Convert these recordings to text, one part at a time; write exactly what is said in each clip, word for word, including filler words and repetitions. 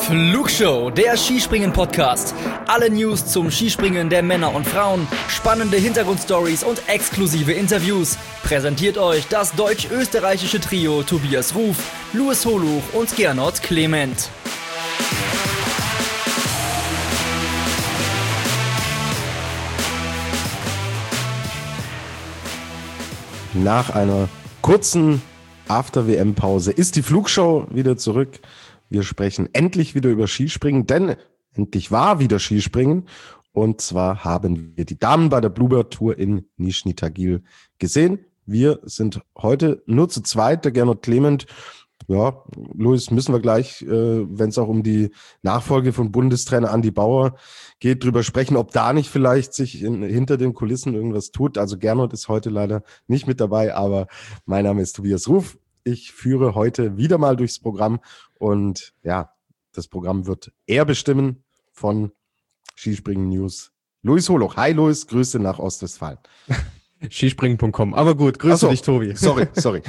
Flugshow, der Skispringen-Podcast. Alle News zum Skispringen der Männer und Frauen, spannende Hintergrundstories und exklusive Interviews. Präsentiert euch das deutsch-österreichische Trio Tobias Ruf, Louis Holuch und Gernot Clement. Nach einer kurzen After-W M-Pause ist die Flugshow wieder zurück. Wir sprechen endlich wieder über Skispringen, denn endlich war wieder Skispringen. Und zwar haben wir die Damen bei der Bluebird Tour in Nischni Tagil gesehen. Wir sind heute nur zu zweit, der Gernot Clement. Ja, Louis, müssen wir gleich, äh, wenn es auch um die Nachfolge von Bundestrainer Andi Bauer geht, drüber sprechen, ob da nicht vielleicht sich in, hinter den Kulissen irgendwas tut. Also Gernot ist heute leider nicht mit dabei, aber mein Name ist Tobias Ruf. Ich führe heute wieder mal durchs Programm und ja, das Programm wird er bestimmen von Skispringen News. Louis Holuch. Hi Louis, Grüße nach Ostwestfalen. Skispringen punkt com. Aber gut, grüße so, dich, Tobi. Sorry, sorry.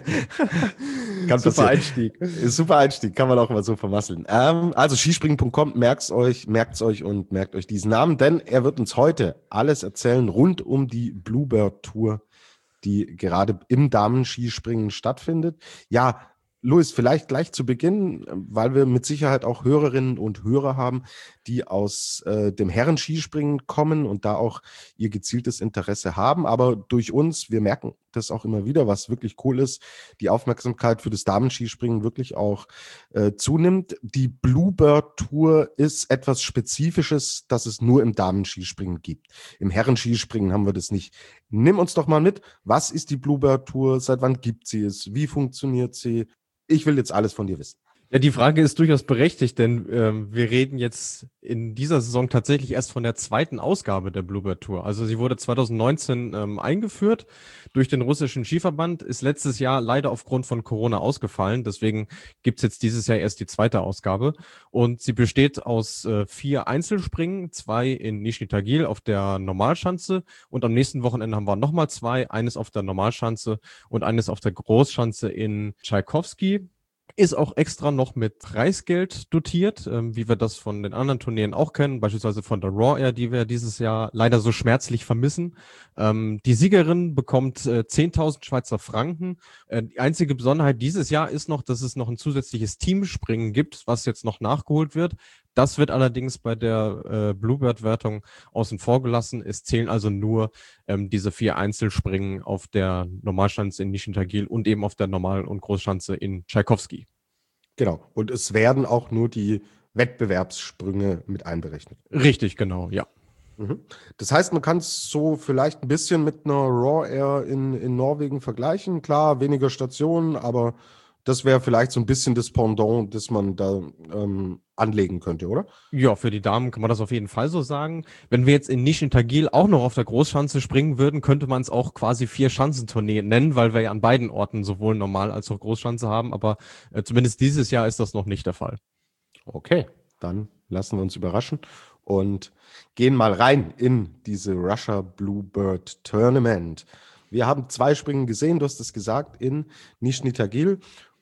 Kann super Einstieg. Super Einstieg, kann man auch mal so vermasseln. Ähm, also Skispringen punkt com, merkt's euch, merkt's euch und merkt euch diesen Namen, denn er wird uns heute alles erzählen rund um die Bluebird Tour, die gerade im Damen-Skispringen stattfindet. Ja, Louis, vielleicht gleich zu Beginn, weil wir mit Sicherheit auch Hörerinnen und Hörer haben, die aus äh, dem Herren-Skispringen kommen und da auch ihr gezieltes Interesse haben. Aber durch uns, wir merken das auch immer wieder, was wirklich cool ist, die Aufmerksamkeit für das Damen-Skispringen wirklich auch äh, zunimmt. Die Bluebird Tour ist etwas Spezifisches, das es nur im Damen-Skispringen gibt. Im Herren-Skispringen haben wir das nicht. Nimm uns doch mal mit, was ist die Bluebird Tour, seit wann gibt sie es, wie funktioniert sie? Ich will jetzt alles von dir wissen. Ja, die Frage ist durchaus berechtigt, denn ähm, wir reden jetzt in dieser Saison tatsächlich erst von der zweiten Ausgabe der Bluebird Tour. Also sie wurde zwanzig neunzehn ähm, eingeführt durch den russischen Skiverband, ist letztes Jahr leider aufgrund von Corona ausgefallen. Deswegen gibt's jetzt dieses Jahr erst die zweite Ausgabe. Und sie besteht aus äh, vier Einzelspringen, zwei in Nischni Tagil auf der Normalschanze. Und am nächsten Wochenende haben wir nochmal zwei, eines auf der Normalschanze und eines auf der Großschanze in Tschaikowski. Ist auch extra noch mit Preisgeld dotiert, ähm, wie wir das von den anderen Turnieren auch kennen, beispielsweise von der Raw Air, die wir dieses Jahr leider so schmerzlich vermissen. Ähm, die Siegerin bekommt äh, zehntausend Schweizer Franken. Äh, die einzige Besonderheit dieses Jahr ist noch, dass es noch ein zusätzliches Teamspringen gibt, was jetzt noch nachgeholt wird. Das wird allerdings bei der äh, Bluebird-Wertung außen vor gelassen. Es zählen also nur ähm, diese vier Einzelspringen auf der Normalschanze in Nischni Tagil und eben auf der Normal- und Großschanze in Tschaikowski. Genau. Und es werden auch nur die Wettbewerbssprünge mit einberechnet. Richtig, genau, ja. Mhm. Das heißt, man kann es so vielleicht ein bisschen mit einer Raw Air in, in Norwegen vergleichen. Klar, weniger Stationen, aber das wäre vielleicht so ein bisschen das Pendant, das man da ähm, anlegen könnte, oder? Ja, für die Damen kann man das auf jeden Fall so sagen. Wenn wir jetzt in Nischni Tagil auch noch auf der Großschanze springen würden, könnte man es auch quasi Vier-Schanzentournee nennen, weil wir ja an beiden Orten sowohl Normal- als auch Großschanze haben. Aber äh, zumindest dieses Jahr ist das noch nicht der Fall. Okay, dann lassen wir uns überraschen und gehen mal rein in diese Russia Bluebird Tournament. Wir haben zwei Springen gesehen, du hast es gesagt, in Nischni Tagil.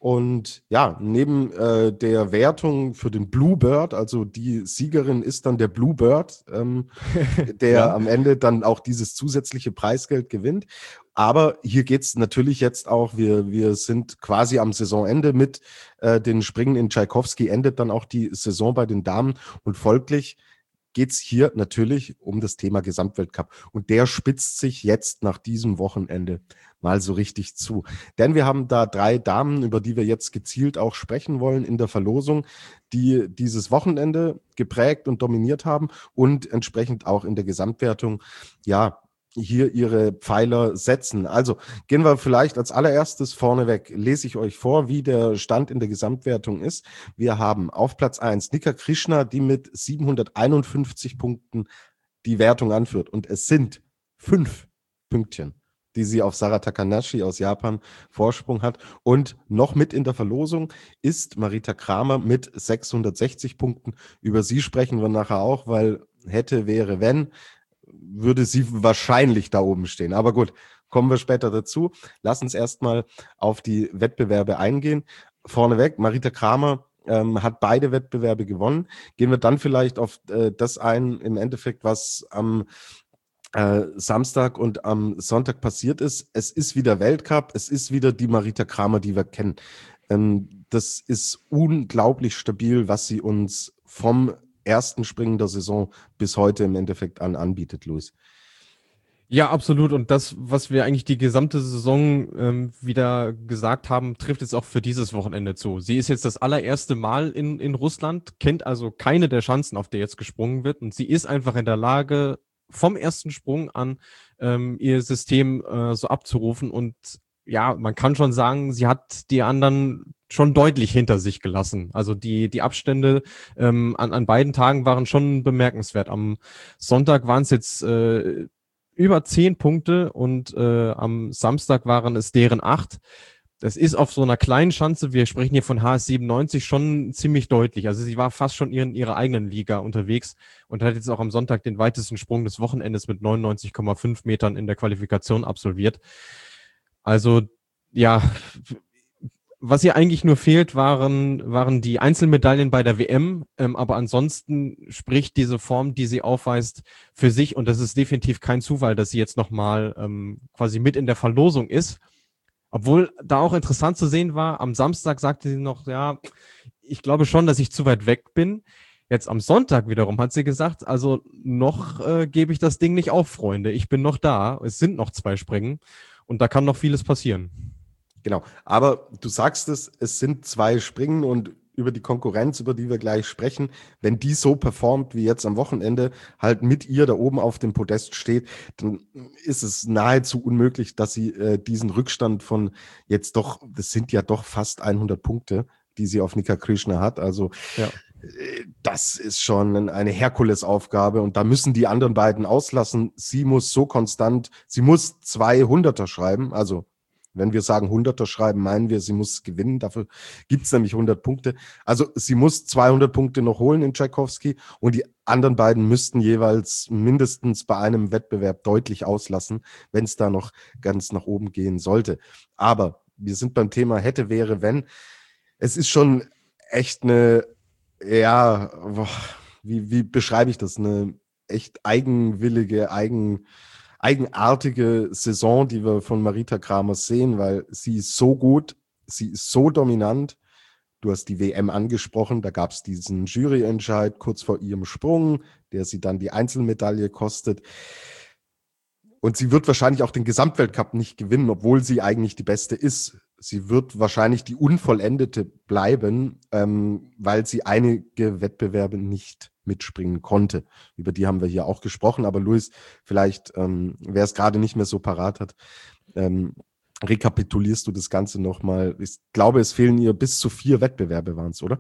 Und ja, neben äh, der Wertung für den Bluebird, also die Siegerin ist dann der Bluebird, ähm, der ja am Ende dann auch dieses zusätzliche Preisgeld gewinnt. Aber hier geht's natürlich jetzt auch, wir, wir sind quasi am Saisonende mit äh, den Springen in Tschaikowski, endet dann auch die Saison bei den Damen und folglich geht's hier natürlich um das Thema Gesamtweltcup. Und der spitzt sich jetzt nach diesem Wochenende mal so richtig zu. Denn wir haben da drei Damen, über die wir jetzt gezielt auch sprechen wollen in der Verlosung, die dieses Wochenende geprägt und dominiert haben und entsprechend auch in der Gesamtwertung, ja, hier ihre Pfeiler setzen. Also gehen wir vielleicht als allererstes vorneweg, lese ich euch vor, wie der Stand in der Gesamtwertung ist. Wir haben auf Platz eins Nika Krishna, die mit siebenhunderteinundfünfzig Punkten die Wertung anführt. Und es sind fünf Pünktchen, die sie auf Sara Takanashi aus Japan Vorsprung hat. Und noch mit in der Verlosung ist Marita Kramer mit sechshundertsechzig Punkten. Über sie sprechen wir nachher auch, weil hätte, wäre, wenn, würde sie wahrscheinlich da oben stehen. Aber gut, kommen wir später dazu. Lass uns erstmal auf die Wettbewerbe eingehen. Vorneweg, Marita Kramer ähm, hat beide Wettbewerbe gewonnen. Gehen wir dann vielleicht auf äh, das ein, im Endeffekt, was am äh, Samstag und am Sonntag passiert ist. Es ist wieder Weltcup, es ist wieder die Marita Kramer, die wir kennen. Ähm, das ist unglaublich stabil, was sie uns vom ersten Springen der Saison bis heute im Endeffekt an anbietet, Luis. Ja, absolut. Und das, was wir eigentlich die gesamte Saison ähm, wieder gesagt haben, trifft jetzt auch für dieses Wochenende zu. Sie ist jetzt das allererste Mal in, in Russland, kennt also keine der Schanzen, auf der jetzt gesprungen wird. Und sie ist einfach in der Lage, vom ersten Sprung an ähm, ihr System äh, so abzurufen. Und ja, man kann schon sagen, sie hat die anderen schon deutlich hinter sich gelassen. Also die, die Abstände ähm, an, an beiden Tagen waren schon bemerkenswert. Am Sonntag waren es jetzt äh, über zehn Punkte und äh, am Samstag waren es deren acht. Das ist auf so einer kleinen Schanze, wir sprechen hier von H S siebenundneunzig, schon ziemlich deutlich. Also sie war fast schon in ihrer eigenen Liga unterwegs und hat jetzt auch am Sonntag den weitesten Sprung des Wochenendes mit neunundneunzig Komma fünf Metern in der Qualifikation absolviert. Also ja, was ihr eigentlich nur fehlt, waren, waren die Einzelmedaillen bei der W M. Ähm, aber ansonsten spricht diese Form, die sie aufweist, für sich. Und das ist definitiv kein Zufall, dass sie jetzt nochmal ähm, quasi mit in der Verlosung ist. Obwohl da auch interessant zu sehen war, am Samstag sagte sie noch, ja, ich glaube schon, dass ich zu weit weg bin. Jetzt am Sonntag wiederum hat sie gesagt, also noch äh, gebe ich das Ding nicht auf, Freunde. Ich bin noch da. Es sind noch zwei Springen und da kann noch vieles passieren. Genau, aber du sagst es, es sind zwei Springen und über die Konkurrenz, über die wir gleich sprechen, wenn die so performt wie jetzt am Wochenende, halt mit ihr da oben auf dem Podest steht, dann ist es nahezu unmöglich, dass sie äh, diesen Rückstand von jetzt doch, das sind ja doch fast hundert Punkte, die sie auf Nika Krishna hat, also ja. äh, das ist schon eine Herkulesaufgabe und da müssen die anderen beiden auslassen. Sie muss so konstant, sie muss zwei Hunderter schreiben, also wenn wir sagen Hunderter schreiben, meinen wir, sie muss gewinnen. Dafür gibt es nämlich hundert Punkte. Also sie muss zweihundert Punkte noch holen in Tchaikovsky und die anderen beiden müssten jeweils mindestens bei einem Wettbewerb deutlich auslassen, wenn es da noch ganz nach oben gehen sollte. Aber wir sind beim Thema hätte, wäre, wenn. Es ist schon echt eine, ja, wie, wie beschreibe ich das? Eine echt eigenwillige, eigen eigenartige Saison, die wir von Marita Kramer sehen, weil sie ist so gut, sie ist so dominant. Du hast die W M angesprochen, da gab es diesen Juryentscheid kurz vor ihrem Sprung, der sie dann die Einzelmedaille kostet. Und sie wird wahrscheinlich auch den Gesamtweltcup nicht gewinnen, obwohl sie eigentlich die Beste ist. Sie wird wahrscheinlich die Unvollendete bleiben, ähm, weil sie einige Wettbewerbe nicht mitspringen konnte. Über die haben wir hier auch gesprochen, aber Luis, vielleicht, ähm, wer es gerade nicht mehr so parat hat, ähm, rekapitulierst du das Ganze nochmal. Ich glaube, es fehlen ihr bis zu vier Wettbewerbe waren es, oder?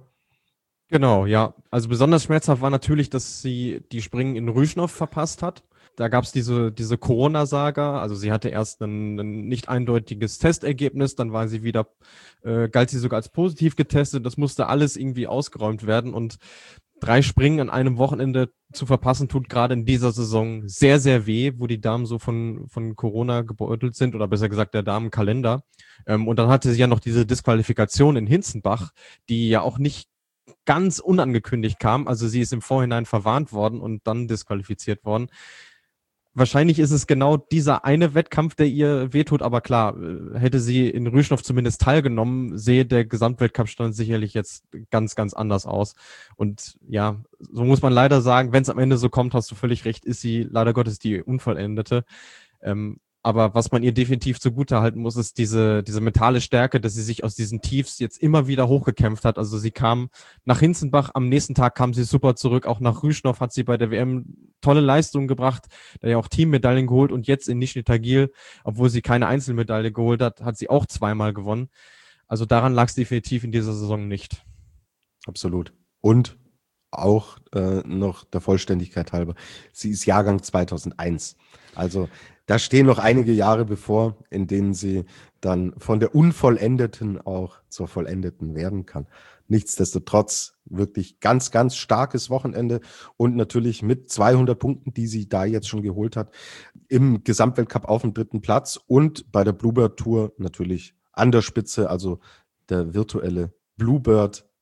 Genau, ja. Also besonders schmerzhaft war natürlich, dass sie die Springen in Rüschnow verpasst hat. Da gab es diese, diese Corona-Saga. Also sie hatte erst ein, ein nicht eindeutiges Testergebnis, dann war sie wieder, äh, galt sie sogar als positiv getestet. Das musste alles irgendwie ausgeräumt werden und drei Springen an einem Wochenende zu verpassen, tut gerade in dieser Saison sehr, sehr weh, wo die Damen so von, von Corona gebeutelt sind oder besser gesagt der Damenkalender. Ähm, und dann hatte sie ja noch diese Disqualifikation in Hinzenbach, die ja auch nicht ganz unangekündigt kam. Also sie ist im Vorhinein verwarnt worden und dann disqualifiziert worden. Wahrscheinlich ist es genau dieser eine Wettkampf, der ihr wehtut, aber klar, hätte sie in Rüschnow zumindest teilgenommen, sehe der Gesamtweltcup-Stand sicherlich jetzt ganz, ganz anders aus. Und ja, so muss man leider sagen, wenn es am Ende so kommt, hast du völlig recht, ist sie leider Gottes die Unvollendete. Ähm, aber was man ihr definitiv zugutehalten muss, ist diese, diese mentale Stärke, dass sie sich aus diesen Tiefs jetzt immer wieder hochgekämpft hat. Also sie kam nach Hinzenbach, am nächsten Tag kam sie super zurück, auch nach Rüschnow hat sie bei der W M tolle Leistungen gebracht, da ja auch Teammedaillen geholt und jetzt in Nischni Tagil, obwohl sie keine Einzelmedaille geholt hat, hat sie auch zweimal gewonnen. Also daran lag es definitiv in dieser Saison nicht. Absolut. Und auch äh, noch der Vollständigkeit halber, sie ist Jahrgang zweitausendeins. Also da stehen noch einige Jahre bevor, in denen sie dann von der Unvollendeten auch zur Vollendeten werden kann. Nichtsdestotrotz wirklich ganz, ganz starkes Wochenende und natürlich mit zweihundert Punkten, die sie da jetzt schon geholt hat, im Gesamtweltcup auf dem dritten Platz und bei der Bluebird Tour natürlich an der Spitze, also der virtuelle Bluebird,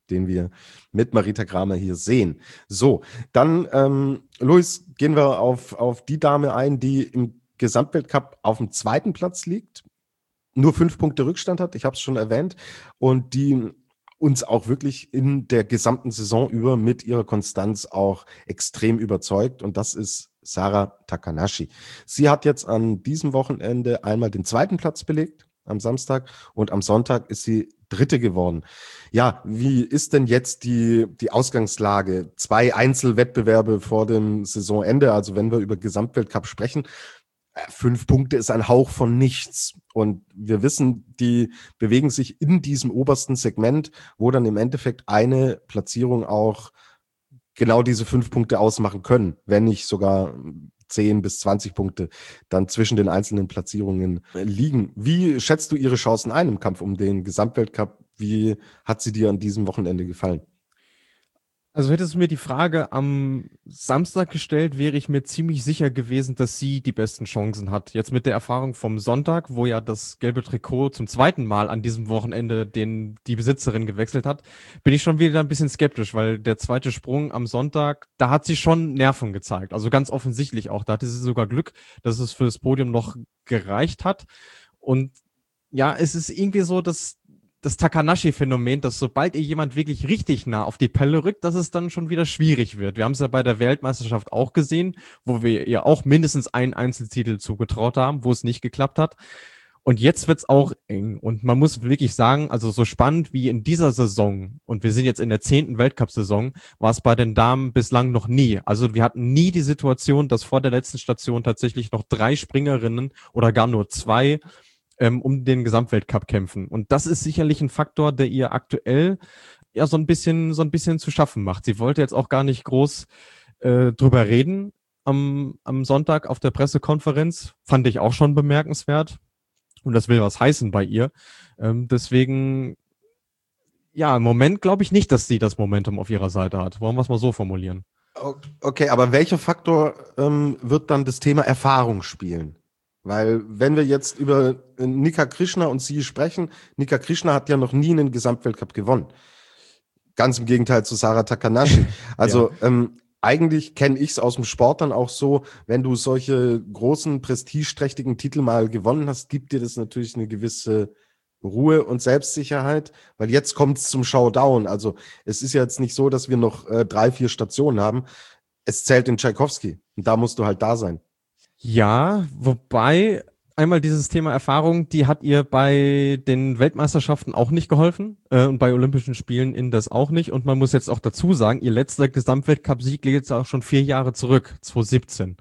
den wir mit Marita Kramer hier sehen. So, dann, ähm, Luis, gehen wir auf, auf die Dame ein, die im Gesamtweltcup auf dem zweiten Platz liegt, nur fünf Punkte Rückstand hat, ich habe es schon erwähnt, und die uns auch wirklich in der gesamten Saison über mit ihrer Konstanz auch extrem überzeugt, und das ist Sara Takanashi. Sie hat jetzt an diesem Wochenende einmal den zweiten Platz belegt, am Samstag, und am Sonntag ist sie Dritte geworden. Ja, wie ist denn jetzt die, die Ausgangslage? Zwei Einzelwettbewerbe vor dem Saisonende, also wenn wir über Gesamtweltcup sprechen, fünf Punkte ist ein Hauch von nichts. Und wir wissen, die bewegen sich in diesem obersten Segment, wo dann im Endeffekt eine Platzierung auch genau diese fünf Punkte ausmachen können, wenn nicht sogar zehn bis zwanzig Punkte dann zwischen den einzelnen Platzierungen liegen. Wie schätzt du ihre Chancen ein im Kampf um den Gesamtweltcup? Wie hat sie dir an diesem Wochenende gefallen? Also hättest du mir die Frage am Samstag gestellt, wäre ich mir ziemlich sicher gewesen, dass sie die besten Chancen hat. Jetzt mit der Erfahrung vom Sonntag, wo ja das gelbe Trikot zum zweiten Mal an diesem Wochenende den, die Besitzerin gewechselt hat, bin ich schon wieder ein bisschen skeptisch, weil der zweite Sprung am Sonntag, da hat sie schon Nerven gezeigt. Also ganz offensichtlich auch. Da hatte sie sogar Glück, dass es für das Podium noch gereicht hat. Und ja, es ist irgendwie so, dass das Takanashi-Phänomen, dass sobald ihr jemand wirklich richtig nah auf die Pelle rückt, dass es dann schon wieder schwierig wird. Wir haben es ja bei der Weltmeisterschaft auch gesehen, wo wir ihr auch mindestens einen Einzeltitel zugetraut haben, wo es nicht geklappt hat. Und jetzt wird's auch eng. Und man muss wirklich sagen, also so spannend wie in dieser Saison, und wir sind jetzt in der zehnten Weltcup-Saison, war es bei den Damen bislang noch nie. Also wir hatten nie die Situation, dass vor der letzten Station tatsächlich noch drei Springerinnen oder gar nur zwei um den Gesamtweltcup kämpfen. Und das ist sicherlich ein Faktor, der ihr aktuell ja so ein bisschen so ein bisschen zu schaffen macht. Sie wollte jetzt auch gar nicht groß äh, drüber reden am, am Sonntag auf der Pressekonferenz. Fand ich auch schon bemerkenswert. Und das will was heißen bei ihr. Ähm, deswegen, ja, im Moment glaube ich nicht, dass sie das Momentum auf ihrer Seite hat. Wollen wir es mal so formulieren? Okay, aber welcher Faktor ähm, wird dann das Thema Erfahrung spielen? Weil wenn wir jetzt über Nika Krishna und sie sprechen, Nika Krishna hat ja noch nie einen Gesamtweltcup gewonnen. Ganz im Gegenteil zu Sara Takanashi. Also ja. ähm, eigentlich kenne ich es aus dem Sport dann auch so, wenn du solche großen, prestigeträchtigen Titel mal gewonnen hast, gibt dir das natürlich eine gewisse Ruhe und Selbstsicherheit, weil jetzt kommt es zum Showdown. Also es ist ja jetzt nicht so, dass wir noch äh, drei, vier Stationen haben. Es zählt in Tschaikowski und da musst du halt da sein. Ja, wobei einmal dieses Thema Erfahrung, die hat ihr bei den Weltmeisterschaften auch nicht geholfen äh, und bei Olympischen Spielen in das auch nicht. Und man muss jetzt auch dazu sagen, ihr letzter Gesamtweltcup-Sieg liegt jetzt auch schon vier Jahre zurück, zwanzig siebzehn.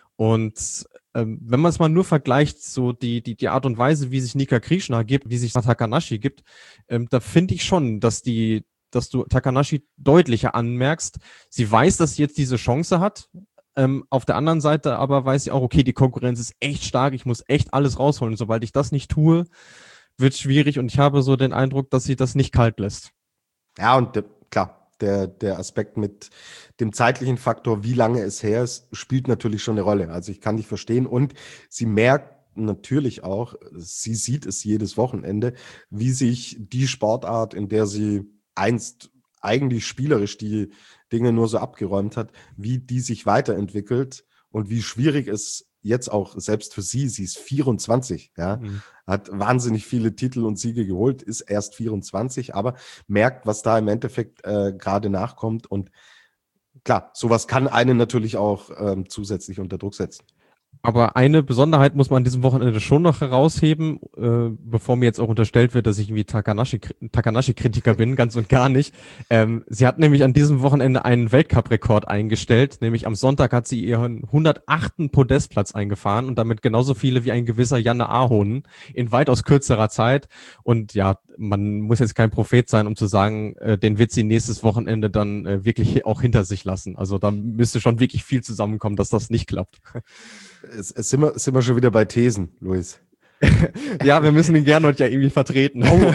Und ähm, wenn man es mal nur vergleicht, so die die die Art und Weise, wie sich Nika Krishna gibt, wie sich Takanashi gibt, ähm, da finde ich schon, dass die, dass du Takanashi deutlicher anmerkst. Sie weiß, dass sie jetzt diese Chance hat. Ähm, auf der anderen Seite aber weiß ich auch, okay, die Konkurrenz ist echt stark, ich muss echt alles rausholen. Sobald ich das nicht tue, wird es schwierig, und ich habe so den Eindruck, dass sie das nicht kalt lässt. Ja, und de, klar, der, der Aspekt mit dem zeitlichen Faktor, wie lange es her ist, spielt natürlich schon eine Rolle. Also ich kann dich verstehen, und sie merkt natürlich auch, sie sieht es jedes Wochenende, wie sich die Sportart, in der sie einst eigentlich spielerisch die Dinge nur so abgeräumt hat, wie die sich weiterentwickelt und wie schwierig es jetzt auch selbst für sie, sie ist vierundzwanzig, ja, mhm. hat wahnsinnig viele Titel und Siege geholt, ist erst vierundzwanzig, aber merkt, was da im Endeffekt äh, gerade nachkommt, und klar, sowas kann einen natürlich auch ähm, zusätzlich unter Druck setzen. Aber eine Besonderheit muss man an diesem Wochenende schon noch herausheben, äh, bevor mir jetzt auch unterstellt wird, dass ich irgendwie Takanashi, Takanashi-Kritiker bin, ganz und gar nicht. Ähm, sie hat nämlich an diesem Wochenende einen Weltcup-Rekord eingestellt, nämlich am Sonntag hat sie ihren hundertachten Podestplatz eingefahren und damit genauso viele wie ein gewisser Janne Ahonen in weitaus kürzerer Zeit. Und ja, man muss jetzt kein Prophet sein, um zu sagen, äh, den wird sie nächstes Wochenende dann äh, wirklich auch hinter sich lassen. Also da müsste schon wirklich viel zusammenkommen, dass das nicht klappt. Es, es sind, wir, sind wir schon wieder bei Thesen, Luis. Ja, wir müssen den Gernot ja irgendwie vertreten. Oh.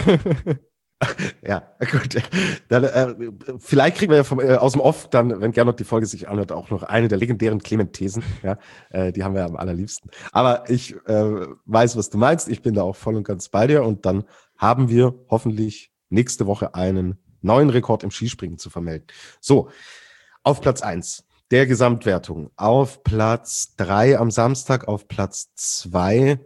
Ja, gut. Dann, äh, vielleicht kriegen wir ja vom, äh, aus dem Off dann, wenn Gernot die Folge sich anhört, auch noch eine der legendären Clement-Thesen. Ja, äh, die haben wir am allerliebsten. Aber ich äh, weiß, was du meinst. Ich bin da auch voll und ganz bei dir. Und dann haben wir hoffentlich nächste Woche einen neuen Rekord im Skispringen zu vermelden. So, auf Platz eins der Gesamtwertung, auf Platz drei am Samstag, auf Platz zwei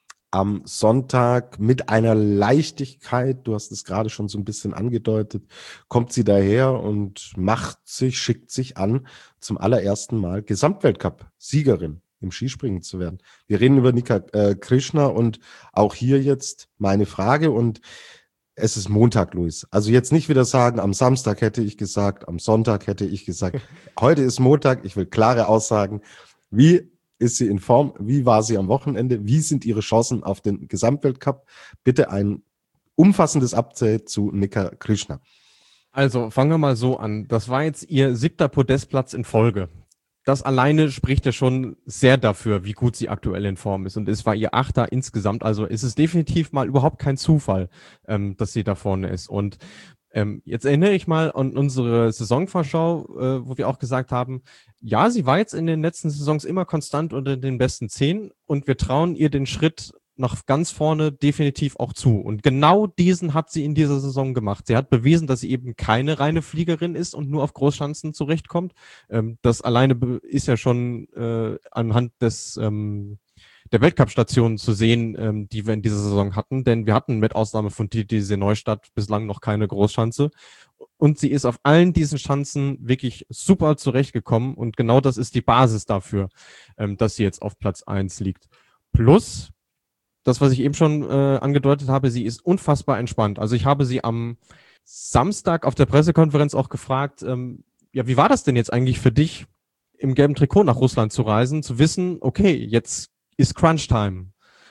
am Sonntag mit einer Leichtigkeit, du hast es gerade schon so ein bisschen angedeutet, kommt sie daher und macht sich, schickt sich an, zum allerersten Mal Gesamtweltcup-Siegerin im Skispringen zu werden. Wir reden über Nika äh, Krishna und auch hier jetzt meine Frage und es ist Montag, Luis. Also jetzt nicht wieder sagen, am Samstag hätte ich gesagt, am Sonntag hätte ich gesagt. Heute ist Montag, ich will klare Aussagen. Wie ist sie in Form? Wie war sie am Wochenende? Wie sind ihre Chancen auf den Gesamtweltcup? Bitte ein umfassendes Update zu Nika Krishna. Also fangen wir mal so an. Das war jetzt ihr siebter Podestplatz in Folge. Das alleine spricht ja schon sehr dafür, wie gut sie aktuell in Form ist. Und es war ihr Achter insgesamt. Also ist es definitiv mal überhaupt kein Zufall, ähm, dass sie da vorne ist. Und ähm, jetzt erinnere ich mal an unsere Saisonvorschau, äh, wo wir auch gesagt haben, ja, sie war jetzt in den letzten Saisons immer konstant unter den besten zehn und wir trauen ihr den Schritt nach ganz vorne definitiv auch zu. Und genau diesen hat sie in dieser Saison gemacht. Sie hat bewiesen, dass sie eben keine reine Fliegerin ist und nur auf Großschanzen zurechtkommt. Ähm, das alleine ist ja schon äh, anhand des ähm, der Weltcup-Stationen zu sehen, ähm, die wir in dieser Saison hatten. Denn wir hatten mit Ausnahme von T T C Neustadt bislang noch keine Großschanze. Und sie ist auf allen diesen Schanzen wirklich super zurechtgekommen. Und genau das ist die Basis dafür, ähm, dass sie jetzt auf Platz eins liegt. Plus das, was ich eben schon äh, angedeutet habe, sie ist unfassbar entspannt. Also ich habe sie am Samstag auf der Pressekonferenz auch gefragt, ähm, ja, wie war das denn jetzt eigentlich für dich, im gelben Trikot nach Russland zu reisen, zu wissen, okay, jetzt ist Crunch-Time.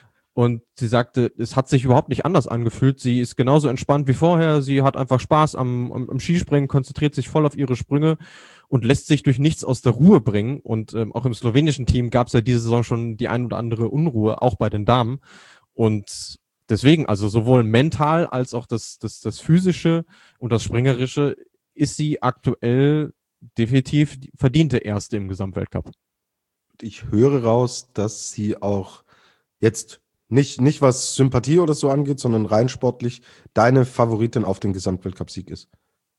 Und sie sagte, es hat sich überhaupt nicht anders angefühlt. Sie ist genauso entspannt wie vorher. Sie hat einfach Spaß am, am, am Skispringen, konzentriert sich voll auf ihre Sprünge und lässt sich durch nichts aus der Ruhe bringen. Und ähm, auch im slowenischen Team gab es ja diese Saison schon die ein oder andere Unruhe, auch bei den Damen. Und deswegen, also sowohl mental als auch das, das, das Physische und das Springerische ist sie aktuell definitiv die verdiente Erste im Gesamtweltcup. Ich höre raus, dass sie auch jetzt nicht, nicht was Sympathie oder so angeht, sondern rein sportlich deine Favoritin auf den Gesamtweltcup-Sieg ist.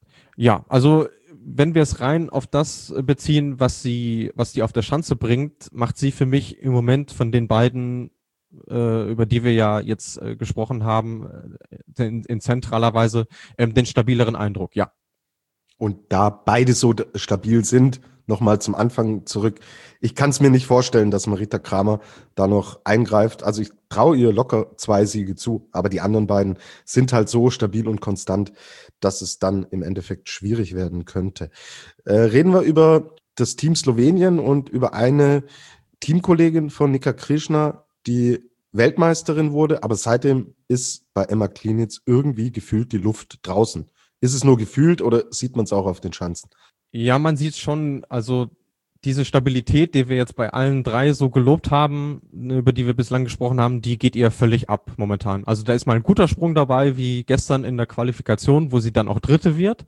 Ja, also wenn wir es rein auf das beziehen, was sie, was die auf der Schanze bringt, macht sie für mich im Moment von den beiden, äh, über die wir ja jetzt äh, gesprochen haben, äh, in, in zentraler Weise ähm, den stabileren Eindruck, ja. Und da beide so d- stabil sind, nochmal zum Anfang zurück. Ich kann es mir nicht vorstellen, dass Marita Kramer da noch eingreift. Also ich traue ihr locker zwei Siege zu, aber die anderen beiden sind halt so stabil und konstant, dass es dann im Endeffekt schwierig werden könnte. Äh, reden wir über das Team Slowenien und über eine Teamkollegin von Nika Krishna, die Weltmeisterin wurde, aber seitdem ist bei Emma Klinitz irgendwie gefühlt die Luft draußen. Ist es nur gefühlt oder sieht man es auch auf den Schanzen? Ja, man sieht schon, also diese Stabilität, die wir jetzt bei allen drei so gelobt haben, über die wir bislang gesprochen haben, die geht ihr völlig ab momentan. Also da ist mal ein guter Sprung dabei, wie gestern in der Qualifikation, wo sie dann auch Dritte wird.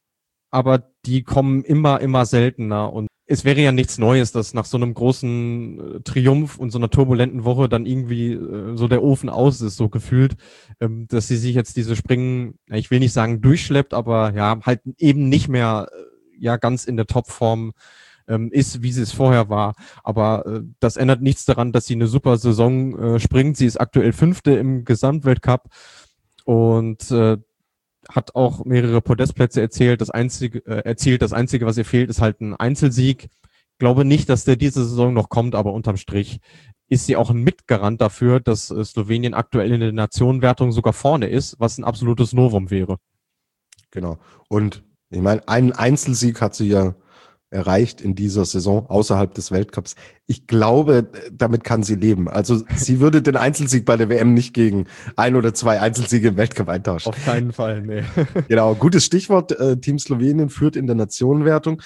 Aber die kommen immer, immer seltener. Und es wäre ja nichts Neues, dass nach so einem großen äh, Triumph und so einer turbulenten Woche dann irgendwie äh, so der Ofen aus ist, so gefühlt, ähm, dass sie sich jetzt diese Springen, ja, ich will nicht sagen durchschleppt, aber ja, halt eben nicht mehr äh, ja ganz in der Topform ähm, ist, wie sie es vorher war. Aber äh, das ändert nichts daran, dass sie eine super Saison äh, springt. Sie ist aktuell Fünfte im Gesamtweltcup und äh, hat auch mehrere Podestplätze erzählt. Das einzige, äh, erzielt. Das Einzige, was ihr fehlt, ist halt ein Einzelsieg. Ich glaube nicht, dass der diese Saison noch kommt, aber unterm Strich ist sie auch ein Mitgarant dafür, dass äh, Slowenien aktuell in der Nationenwertung sogar vorne ist, was ein absolutes Novum wäre. Genau. Und ich meine, einen Einzelsieg hat sie ja erreicht in dieser Saison außerhalb des Weltcups. Ich glaube, damit kann sie leben. Also sie würde den Einzelsieg bei der W M nicht gegen ein oder zwei Einzelsiege im Weltcup eintauschen. Auf keinen Fall, nee. Genau, gutes Stichwort. Äh, Team Slowenien führt in der Nationenwertung.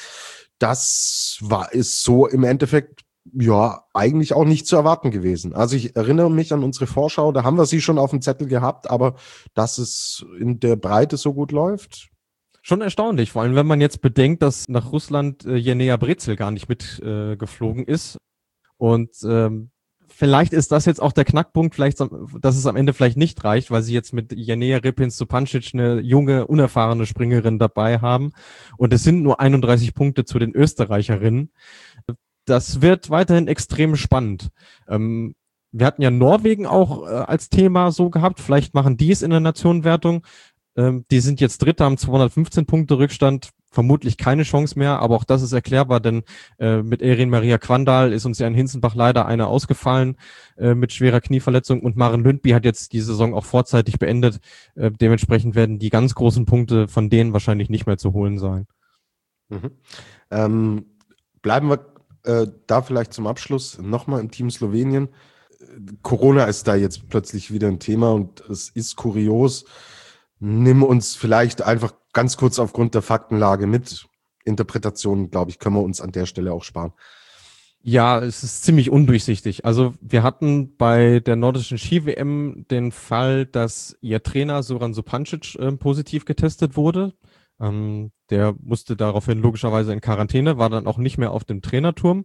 Das war, ist so im Endeffekt ja eigentlich auch nicht zu erwarten gewesen. Also ich erinnere mich an unsere Vorschau, da haben wir sie schon auf dem Zettel gehabt, aber dass es in der Breite so gut läuft, schon erstaunlich, vor allem wenn man jetzt bedenkt, dass nach Russland äh, Jenea Brezel gar nicht mitgeflogen äh, geflogen ist und ähm, vielleicht ist das jetzt auch der Knackpunkt, vielleicht, dass es am Ende vielleicht nicht reicht, weil sie jetzt mit Janea Repin-Supancic eine junge, unerfahrene Springerin dabei haben. Und es sind nur einunddreißig Punkte zu den Österreicherinnen. Das wird weiterhin extrem spannend. Ähm, wir hatten ja Norwegen auch äh, als Thema so gehabt. Vielleicht machen die es in der Nationenwertung. Ähm, die sind jetzt Dritter, haben zweihundertfünfzehn Punkte Rückstand. Vermutlich keine Chance mehr, aber auch das ist erklärbar, denn äh, mit Erin Maria Quandal ist uns ja in Hinzenbach leider eine ausgefallen äh, mit schwerer Knieverletzung und Maren Lündby hat jetzt die Saison auch vorzeitig beendet. Äh, dementsprechend werden die ganz großen Punkte von denen wahrscheinlich nicht mehr zu holen sein. Mhm. Ähm, bleiben wir äh, da vielleicht zum Abschluss nochmal im Team Slowenien. Corona ist da jetzt plötzlich wieder ein Thema und es ist kurios. Nimm uns vielleicht einfach ganz kurz aufgrund der Faktenlage mit. Interpretationen, glaube ich, können wir uns an der Stelle auch sparen. Ja, es ist ziemlich undurchsichtig. Also wir hatten bei der nordischen Ski-W M den Fall, dass ihr Trainer Zoran Supancic äh, positiv getestet wurde. Ähm, der musste daraufhin logischerweise in Quarantäne, war dann auch nicht mehr auf dem Trainerturm.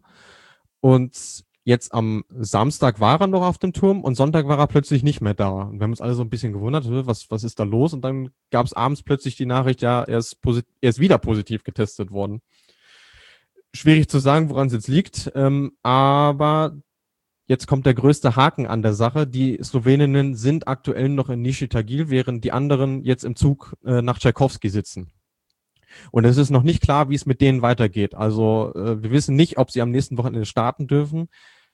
Und jetzt am Samstag war er noch auf dem Turm und Sonntag war er plötzlich nicht mehr da. Und wir haben uns alle so ein bisschen gewundert, was, was ist da los? Und dann gab es abends plötzlich die Nachricht, ja, er ist, posit- er ist wieder positiv getestet worden. Schwierig zu sagen, woran es jetzt liegt, ähm, aber jetzt kommt der größte Haken an der Sache. Die Sloweninnen sind aktuell noch in Niši Tagil, während die anderen jetzt im Zug äh, nach Tchaikovsky sitzen. Und es ist noch nicht klar, wie es mit denen weitergeht. Also äh, wir wissen nicht, ob sie am nächsten Wochenende starten dürfen,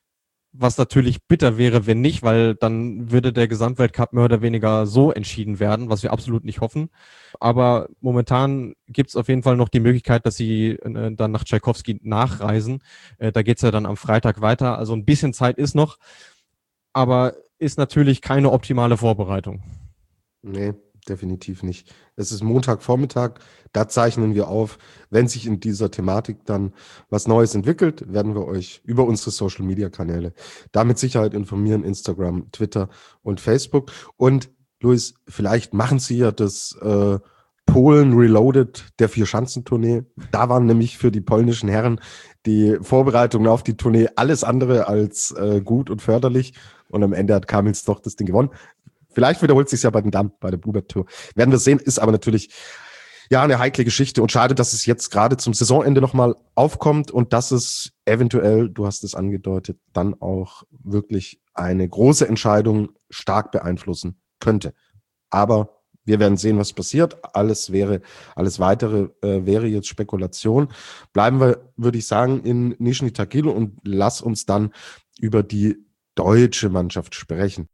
was natürlich bitter wäre, wenn nicht, weil dann würde der Gesamtweltcup mehr oder weniger so entschieden werden, was wir absolut nicht hoffen. Aber momentan gibt es auf jeden Fall noch die Möglichkeit, dass sie äh, dann nach Tchaikovsky nachreisen. Äh, da geht es ja dann am Freitag weiter. Also ein bisschen Zeit ist noch, aber ist natürlich keine optimale Vorbereitung. Nee, definitiv nicht. Es ist Montagvormittag, da zeichnen wir auf. Wenn sich in dieser Thematik dann was Neues entwickelt, werden wir euch über unsere Social-Media-Kanäle da mit Sicherheit informieren, Instagram, Twitter und Facebook. Und Luis, vielleicht machen Sie ja das äh, Polen Reloaded der Vierschanzentournee. Da waren nämlich für die polnischen Herren die Vorbereitungen auf die Tournee alles andere als äh, gut und förderlich. Und am Ende hat Kamils doch das Ding gewonnen. Vielleicht wiederholt sich ja bei den Damen, bei der Bluebird Tour. Werden wir sehen, ist aber natürlich ja eine heikle Geschichte und schade, dass es jetzt gerade zum Saisonende nochmal aufkommt und dass es eventuell, du hast es angedeutet, dann auch wirklich eine große Entscheidung stark beeinflussen könnte. Aber wir werden sehen, was passiert. Alles wäre, alles weitere äh, wäre jetzt Spekulation. Bleiben wir, würde ich sagen, in Niši Tagil und lass uns dann über die deutsche Mannschaft sprechen.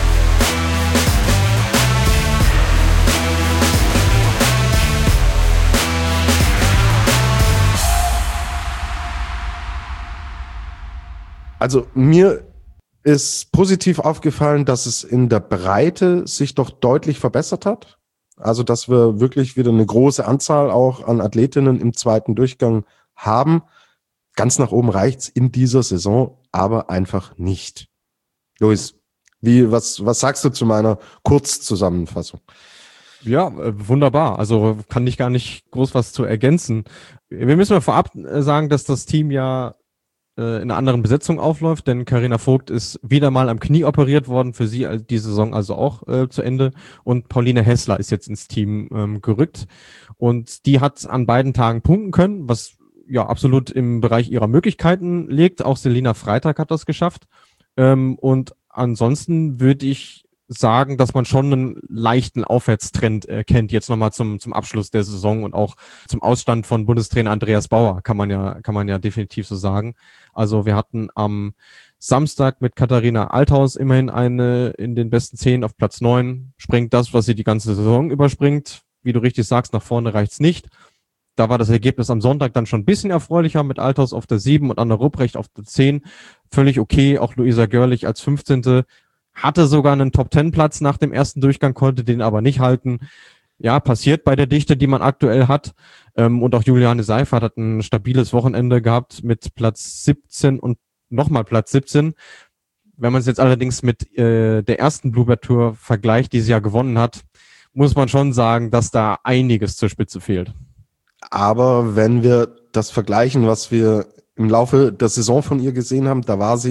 Also mir ist positiv aufgefallen, dass es in der Breite sich doch deutlich verbessert hat. Also dass wir wirklich wieder eine große Anzahl auch an Athletinnen im zweiten Durchgang haben. Ganz nach oben reicht's in dieser Saison, aber einfach nicht. Luis, wie, was, was sagst du zu meiner Kurzzusammenfassung? Ja, äh, wunderbar. Also kann ich gar nicht groß was zu ergänzen. Wir müssen mal vorab äh, sagen, dass das Team ja äh, in einer anderen Besetzung aufläuft, denn Carina Vogt ist wieder mal am Knie operiert worden, für sie die Saison also auch äh, zu Ende. Und Pauline Hessler ist jetzt ins Team ähm, gerückt. Und die hat an beiden Tagen punkten können, was ja absolut im Bereich ihrer Möglichkeiten liegt. Auch Selina Freitag hat das geschafft. Ähm, und ansonsten würde ich sagen, dass man schon einen leichten Aufwärtstrend erkennt, jetzt nochmal zum, zum Abschluss der Saison und auch zum Ausstand von Bundestrainer Andreas Bauer, kann man ja, kann man ja definitiv so sagen. Also wir hatten am Samstag mit Katharina Althaus immerhin eine in den besten zehn auf Platz neun, springt das, was sie die ganze Saison überspringt. Wie du richtig sagst, nach vorne reicht's nicht. Da war das Ergebnis am Sonntag dann schon ein bisschen erfreulicher mit Althaus auf der sieben und Anna Rupprecht auf der zehn. Völlig okay, auch Luisa Görlich als fünfzehnte hatte sogar einen Top-Zehn-Platz nach dem ersten Durchgang, konnte den aber nicht halten. Ja, passiert bei der Dichte, die man aktuell hat. Ähm, und auch Juliane Seifert hat ein stabiles Wochenende gehabt mit Platz siebzehn und nochmal Platz siebzehn. Wenn man es jetzt allerdings mit äh, der ersten Bluebird Tour vergleicht, die sie ja gewonnen hat, muss man schon sagen, dass da einiges zur Spitze fehlt. Aber wenn wir das vergleichen, was wir im Laufe der Saison von ihr gesehen haben, da war sie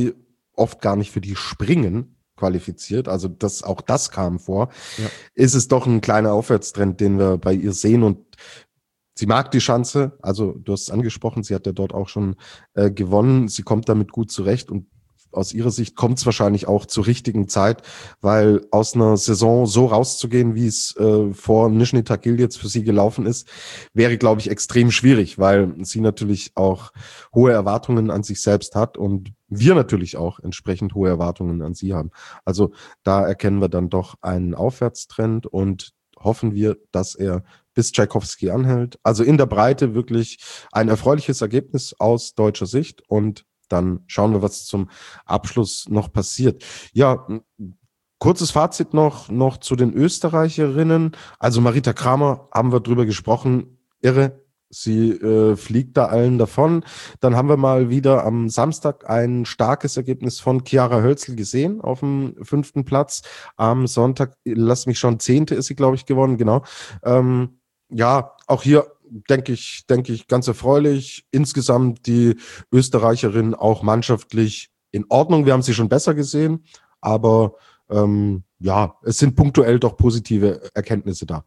oft gar nicht für die Springen qualifiziert, also das, auch das kam vor, Ja. ist es doch ein kleiner Aufwärtstrend, den wir bei ihr sehen und sie mag die Chance, also du hast es angesprochen, sie hat ja dort auch schon äh, gewonnen, sie kommt damit gut zurecht und aus ihrer Sicht kommt es wahrscheinlich auch zur richtigen Zeit, weil aus einer Saison so rauszugehen, wie es äh, vor Nizhny Tagil jetzt für sie gelaufen ist, wäre, glaube ich, extrem schwierig, weil sie natürlich auch hohe Erwartungen an sich selbst hat und wir natürlich auch entsprechend hohe Erwartungen an sie haben. Also da erkennen wir dann doch einen Aufwärtstrend und hoffen wir, dass er bis Tchaikovsky anhält. Also in der Breite wirklich ein erfreuliches Ergebnis aus deutscher Sicht und dann schauen wir, was zum Abschluss noch passiert. Ja, kurzes Fazit noch, noch zu den Österreicherinnen. Also Marita Kramer haben wir drüber gesprochen. Irre. Sie äh, fliegt da allen davon. Dann haben wir mal wieder am Samstag ein starkes Ergebnis von Chiara Hölzl gesehen auf dem fünften Platz. Am Sonntag, lass mich schon, zehnte ist sie, glaube ich, gewonnen, genau. Ähm, ja, auch hier denke ich, denke ich, ganz erfreulich. Insgesamt die Österreicherin auch mannschaftlich in Ordnung. Wir haben sie schon besser gesehen, aber ähm, ja, es sind punktuell doch positive Erkenntnisse da.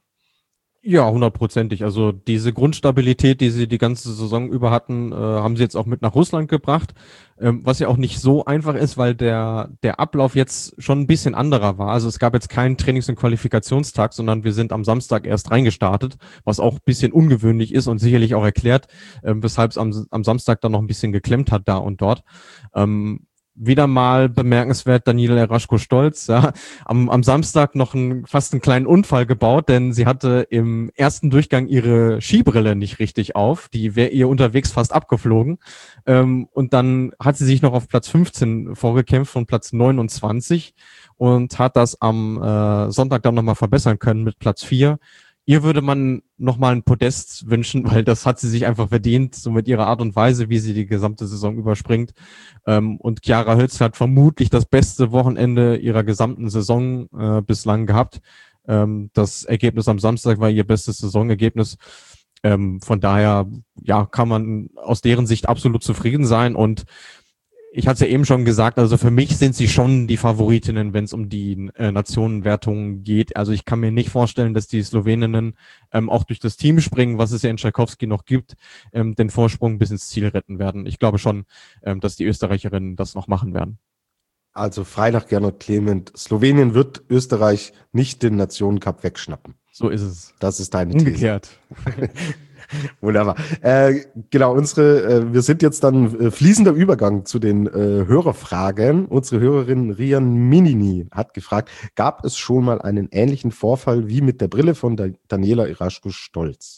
Ja, hundertprozentig. Also diese Grundstabilität, die sie die ganze Saison über hatten, äh, haben sie jetzt auch mit nach Russland gebracht, ähm, was ja auch nicht so einfach ist, weil der der Ablauf jetzt schon ein bisschen anderer war. Also es gab jetzt keinen Trainings- und Qualifikationstag, sondern wir sind am Samstag erst reingestartet, was auch ein bisschen ungewöhnlich ist und sicherlich auch erklärt, ähm, weshalb es am, am Samstag dann noch ein bisschen geklemmt hat da und dort. Ähm, Wieder mal bemerkenswert, Daniela Eraschko-Stolz, ja, am, am Samstag noch einen, fast einen kleinen Unfall gebaut, denn sie hatte im ersten Durchgang ihre Skibrille nicht richtig auf. Die wäre ihr unterwegs fast abgeflogen. Ähm, und dann hat sie sich noch auf Platz fünfzehn vorgekämpft von Platz neunundzwanzig und hat das am äh, Sonntag dann nochmal verbessern können mit Platz vier. Ihr würde man nochmal ein Podest wünschen, weil das hat sie sich einfach verdient, so mit ihrer Art und Weise, wie sie die gesamte Saison überspringt. Ähm, und Chiara Hölzl hat vermutlich das beste Wochenende ihrer gesamten Saison äh, bislang gehabt. Ähm, das Ergebnis am Samstag war ihr bestes Saisonergebnis. Ähm, von daher, ja, kann man aus deren Sicht absolut zufrieden sein und ich hatte es ja eben schon gesagt, also für mich sind sie schon die Favoritinnen, wenn es um die äh, Nationenwertung geht. Also ich kann mir nicht vorstellen, dass die Sloweninnen ähm, auch durch das Team springen, was es ja in Tchaikovsky noch gibt, ähm, den Vorsprung bis ins Ziel retten werden. Ich glaube schon, ähm, dass die Österreicherinnen das noch machen werden. Also frei nach Gernot Clement. Slowenien wird Österreich nicht den Nationencup wegschnappen. So ist es. Das ist deine Umgekehrt. These. Wunderbar. Äh, genau, unsere, äh, wir sind jetzt dann äh, fließender Übergang zu den äh, Hörerfragen. Unsere Hörerin Rian Minini hat gefragt, gab es schon mal einen ähnlichen Vorfall wie mit der Brille von da- Daniela Eraschko-Stolz?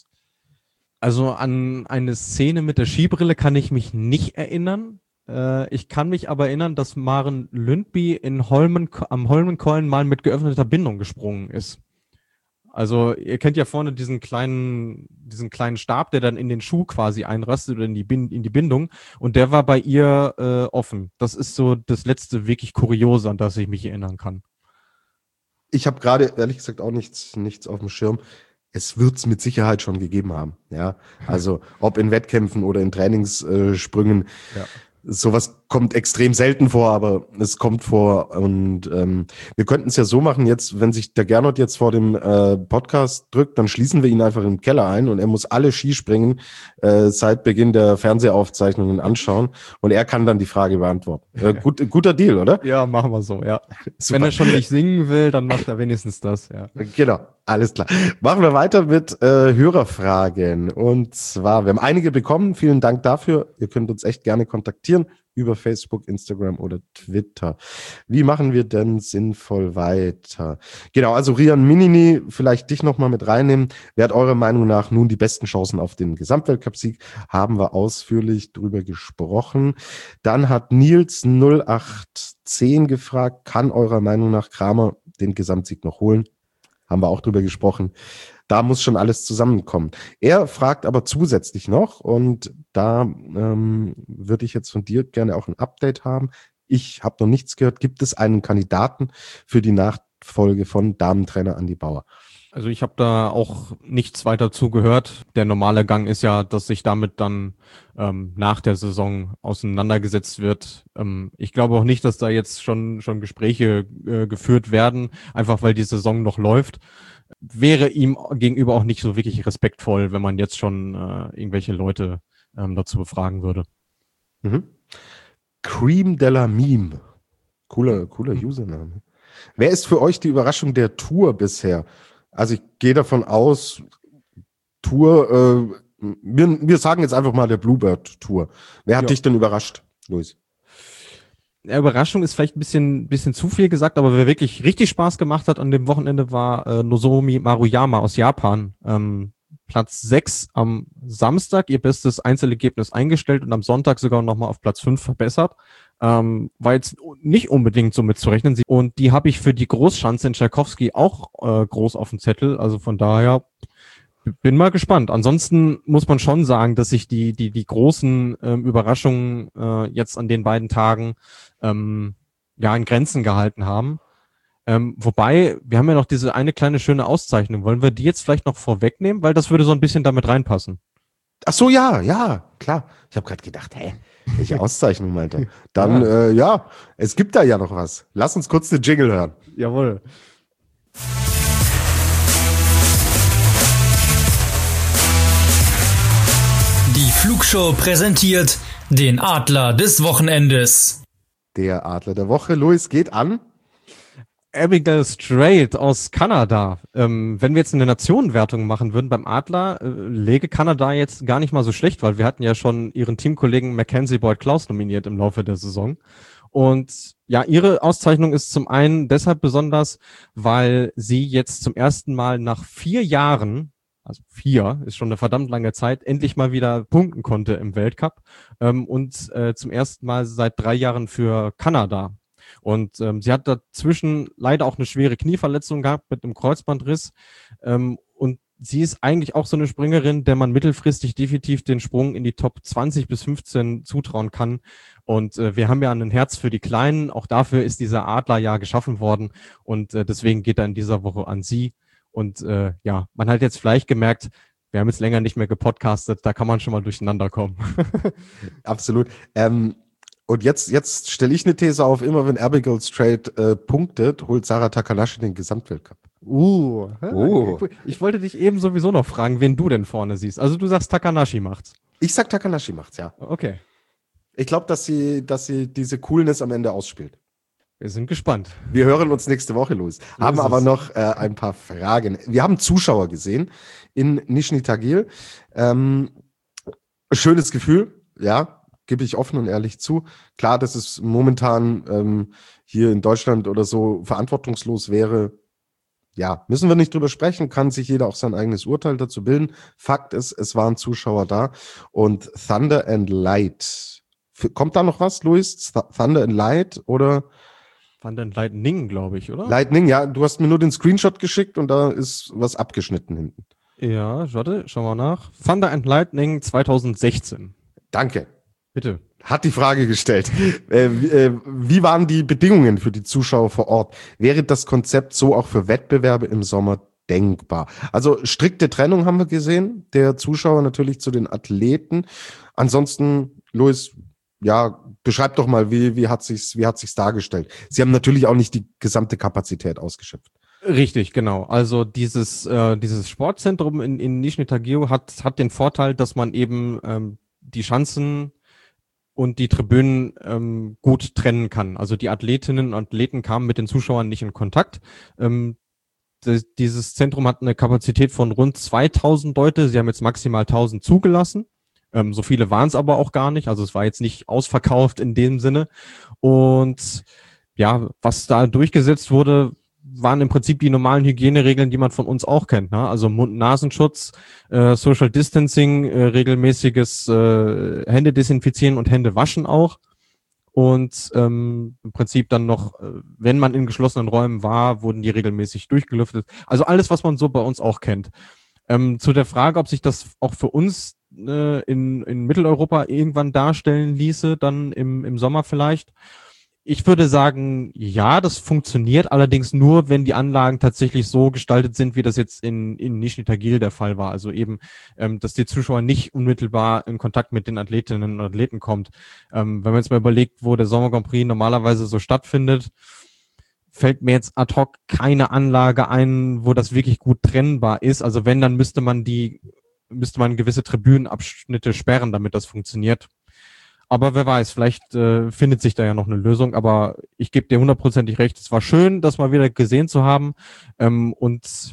Also an eine Szene mit der Skibrille kann ich mich nicht erinnern. Äh, ich kann mich aber erinnern, dass Maren Lündby in Holmen, am Holmenkollen mal mit geöffneter Bindung gesprungen ist. Also ihr kennt ja vorne diesen kleinen, diesen kleinen Stab, der dann in den Schuh quasi einrastet oder in die, Bin- in die Bindung. Und der war bei ihr äh, offen. Das ist so das letzte wirklich Kuriose, an das ich mich erinnern kann. Ich habe gerade ehrlich gesagt auch nichts, nichts auf dem Schirm. Es wird es mit Sicherheit schon gegeben haben. Ja, also ob in Wettkämpfen oder in Trainingssprüngen. Ja. Sowas kommt extrem selten vor, aber es kommt vor und ähm, wir könnten es ja so machen jetzt, wenn sich der Gernot jetzt vor dem äh, Podcast drückt, dann schließen wir ihn einfach im Keller ein und er muss alle Skispringen äh, seit Beginn der Fernsehaufzeichnungen anschauen und er kann dann die Frage beantworten. Äh, gut, guter Deal, oder? Ja, machen wir so, ja. Super. Wenn er schon nicht singen will, dann macht er wenigstens das, ja. Genau, alles klar. Machen wir weiter mit äh, Hörerfragen. Und zwar, wir haben einige bekommen. Vielen Dank dafür. Ihr könnt uns echt gerne kontaktieren über Facebook, Instagram oder Twitter. Wie machen wir denn sinnvoll weiter? Genau, also Rian Minini, vielleicht dich nochmal mit reinnehmen. Wer hat eurer Meinung nach nun die besten Chancen auf den Gesamtweltcup-Sieg? Haben wir ausführlich drüber gesprochen. Dann hat Nils null acht zehn gefragt, kann eurer Meinung nach Kramer den Gesamtsieg noch holen? Haben wir auch drüber gesprochen. Da muss schon alles zusammenkommen. Er fragt aber zusätzlich noch, und da ähm, würde ich jetzt von dir gerne auch ein Update haben. Ich habe noch nichts gehört. Gibt es einen Kandidaten für die Nachfolge von Damentrainer Andi Bauer? Also ich habe da auch nichts weiter zu gehört. Der normale Gang ist ja, dass sich damit dann ähm, nach der Saison auseinandergesetzt wird. Ähm, ich glaube auch nicht, dass da jetzt schon schon Gespräche äh, geführt werden, einfach weil die Saison noch läuft. Wäre ihm gegenüber auch nicht so wirklich respektvoll, wenn man jetzt schon äh, irgendwelche Leute ähm, dazu befragen würde. Mhm. Cream de la Meme. Cooler, cooler mhm. Username. Wer ist für euch die Überraschung der Tour bisher? Also ich gehe davon aus, Tour, äh, wir, wir sagen jetzt einfach mal der Bluebird Tour. Wer hat ja. dich denn überrascht, Luis? Ja, Überraschung ist vielleicht ein bisschen, bisschen zu viel gesagt, aber wer wirklich richtig Spaß gemacht hat an dem Wochenende war äh, Nozomi Maruyama aus Japan. Ähm, Platz sechs am Samstag, ihr bestes Einzelergebnis eingestellt und am Sonntag sogar nochmal auf Platz fünf verbessert. Ähm, war jetzt nicht unbedingt so mitzurechnen. Und die habe ich für die Großschanze in Tschaikowski auch äh, groß auf dem Zettel. Also von daher bin mal gespannt. Ansonsten muss man schon sagen, dass sich die die die großen ähm, Überraschungen äh, jetzt an den beiden Tagen ähm, ja in Grenzen gehalten haben. Ähm, wobei, wir haben ja noch diese eine kleine schöne Auszeichnung. Wollen wir die jetzt vielleicht noch vorwegnehmen? Weil das würde so ein bisschen damit reinpassen. Ach so, ja, ja, klar. Ich habe gerade gedacht, hä, welche Auszeichnung meinte er? Dann, ja. Äh, ja, es gibt da ja noch was. Lass uns kurz den Jingle hören. Jawohl. Die Flugshow präsentiert den Adler des Wochenendes. Der Adler der Woche, Luis, geht an Abigail Strait aus Kanada. Ähm, wenn wir jetzt eine Nationenwertung machen würden beim Adler, äh, läge Kanada jetzt gar nicht mal so schlecht, weil wir hatten ja schon ihren Teamkollegen Mackenzie Boyd-Klaus nominiert im Laufe der Saison. Und ja, ihre Auszeichnung ist zum einen deshalb besonders, weil sie jetzt zum ersten Mal nach vier Jahren, also vier, ist schon eine verdammt lange Zeit, endlich mal wieder punkten konnte im Weltcup ähm, und äh, zum ersten Mal seit drei Jahren für Kanada. Und ähm, sie hat dazwischen leider auch eine schwere Knieverletzung gehabt mit einem Kreuzbandriss. Ähm, und sie ist eigentlich auch so eine Springerin, der man mittelfristig definitiv den Sprung in die Top zwanzig bis fünfzehn zutrauen kann. Und äh, wir haben ja ein Herz für die Kleinen. Auch dafür ist dieser Adler ja geschaffen worden. Und äh, deswegen geht er in dieser Woche an sie. Und äh, ja, man hat jetzt vielleicht gemerkt, wir haben jetzt länger nicht mehr gepodcastet. Da kann man schon mal durcheinander kommen. Absolut. Ähm Und jetzt, jetzt stelle ich eine These auf, immer wenn Abigail Strait äh, punktet, holt Sarah Takanashi den Gesamtweltcup. Uh, oh. Ich wollte dich eben sowieso noch fragen, wen du denn vorne siehst. Also du sagst, Takanashi macht's. Ich sag, Takanashi macht's, ja. Okay. Ich glaube, dass sie, dass sie diese Coolness am Ende ausspielt. Wir sind gespannt. Wir hören uns nächste Woche los. So haben aber noch äh, ein paar Fragen. Wir haben Zuschauer gesehen in Nizhny Tagil. Ähm, schönes Gefühl, ja. Gebe ich offen und ehrlich zu. Klar, dass es momentan ähm, hier in Deutschland oder so verantwortungslos wäre. Ja, müssen wir nicht drüber sprechen, kann sich jeder auch sein eigenes Urteil dazu bilden. Fakt ist, es waren Zuschauer da. Und Thunder and Light. F- kommt da noch was, Luis? Th- Thunder and Light oder? Thunder and Lightning, glaube ich, oder? Lightning, ja. Du hast mir nur den Screenshot geschickt und da ist was abgeschnitten hinten. Ja, warte, schauen wir nach. Thunder and Lightning zwanzig sechzehn. Danke. Bitte. Hat die Frage gestellt. äh, wie, äh, wie waren die Bedingungen für die Zuschauer vor Ort? Wäre das Konzept so auch für Wettbewerbe im Sommer denkbar? Also strikte Trennung haben wir gesehen, der Zuschauer natürlich zu den Athleten. Ansonsten, Luis, ja, beschreib doch mal, wie, wie hat sich's, wie hat sich's dargestellt? Sie haben natürlich auch nicht die gesamte Kapazität ausgeschöpft. Richtig, genau. Also dieses äh, dieses Sportzentrum in, in Nizhny Tagil hat hat den Vorteil, dass man eben ähm, die Schanzen und die Tribünen ähm, gut trennen kann. Also die Athletinnen und Athleten kamen mit den Zuschauern nicht in Kontakt. Ähm, das, dieses Zentrum hat eine Kapazität von rund zweitausend Leute. Sie haben jetzt maximal tausend zugelassen. Ähm, so viele waren es aber auch gar nicht. Also es war jetzt nicht ausverkauft in dem Sinne. Und ja, was da durchgesetzt wurde, waren im Prinzip die normalen Hygieneregeln, die man von uns auch kennt. Ne? Also Mund-Nasenschutz, äh, Social Distancing, äh, regelmäßiges äh, Hände desinfizieren und Hände waschen auch. Und ähm, im Prinzip dann noch, äh, wenn man in geschlossenen Räumen war, wurden die regelmäßig durchgelüftet. Also alles, was man so bei uns auch kennt. Ähm, zu der Frage, ob sich das auch für uns äh, in, in Mitteleuropa irgendwann darstellen ließe, dann im, im Sommer vielleicht. Ich würde sagen, ja, das funktioniert, allerdings nur, wenn die Anlagen tatsächlich so gestaltet sind, wie das jetzt in, in Nischni Tagil der Fall war. Also eben, ähm, dass die Zuschauer nicht unmittelbar in Kontakt mit den Athletinnen und Athleten kommt. Ähm, wenn man jetzt mal überlegt, wo der Sommer Grand Prix normalerweise so stattfindet, fällt mir jetzt ad hoc keine Anlage ein, wo das wirklich gut trennbar ist. Also wenn, dann müsste man die, müsste man gewisse Tribünenabschnitte sperren, damit das funktioniert. Aber wer weiß, vielleicht äh, findet sich da ja noch eine Lösung. Aber ich gebe dir hundertprozentig recht. Es war schön, das mal wieder gesehen zu haben. Ähm, und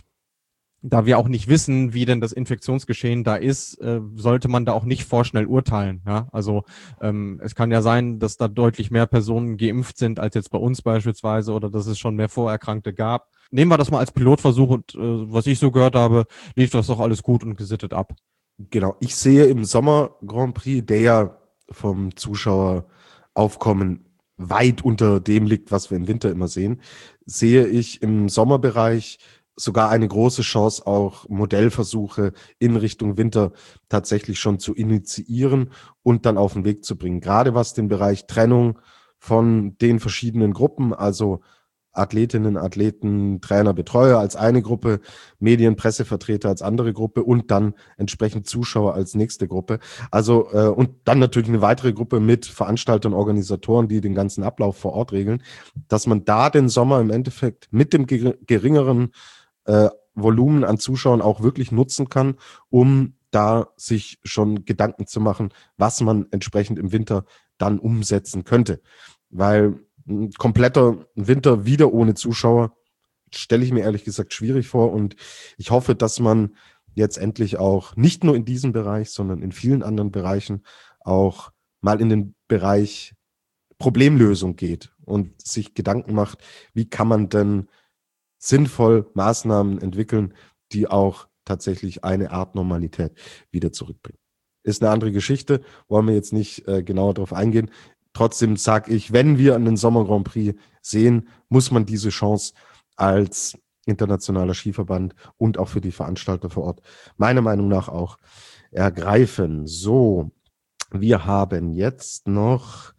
da wir auch nicht wissen, wie denn das Infektionsgeschehen da ist, äh, sollte man da auch nicht vorschnell urteilen. Ja? Also ähm, es kann ja sein, dass da deutlich mehr Personen geimpft sind als jetzt bei uns beispielsweise oder dass es schon mehr Vorerkrankte gab. Nehmen wir das mal als Pilotversuch und äh, was ich so gehört habe, lief das doch alles gut und gesittet ab. Genau, ich sehe im Sommer Grand Prix, der ja vom Zuschaueraufkommen weit unter dem liegt, was wir im Winter immer sehen, sehe ich im Sommerbereich sogar eine große Chance, auch Modellversuche in Richtung Winter tatsächlich schon zu initiieren und dann auf den Weg zu bringen. Gerade was den Bereich Trennung von den verschiedenen Gruppen, also Athletinnen, Athleten, Trainer, Betreuer als eine Gruppe, Medien, Pressevertreter als andere Gruppe und dann entsprechend Zuschauer als nächste Gruppe. Also äh, und dann natürlich eine weitere Gruppe mit Veranstaltern, Organisatoren, die den ganzen Ablauf vor Ort regeln, dass man da den Sommer im Endeffekt mit dem geringeren äh, Volumen an Zuschauern auch wirklich nutzen kann, um da sich schon Gedanken zu machen, was man entsprechend im Winter dann umsetzen könnte. Weil ein kompletter Winter wieder ohne Zuschauer stelle ich mir ehrlich gesagt schwierig vor und ich hoffe, dass man jetzt endlich auch nicht nur in diesem Bereich, sondern in vielen anderen Bereichen auch mal in den Bereich Problemlösung geht und sich Gedanken macht, wie kann man denn sinnvoll Maßnahmen entwickeln, die auch tatsächlich eine Art Normalität wieder zurückbringen. Ist eine andere Geschichte, wollen wir jetzt nicht äh, genauer darauf eingehen. Trotzdem sage ich, wenn wir einen Sommer Grand Prix sehen, muss man diese Chance als internationaler Skiverband und auch für die Veranstalter vor Ort meiner Meinung nach auch ergreifen. So, wir haben jetzt noch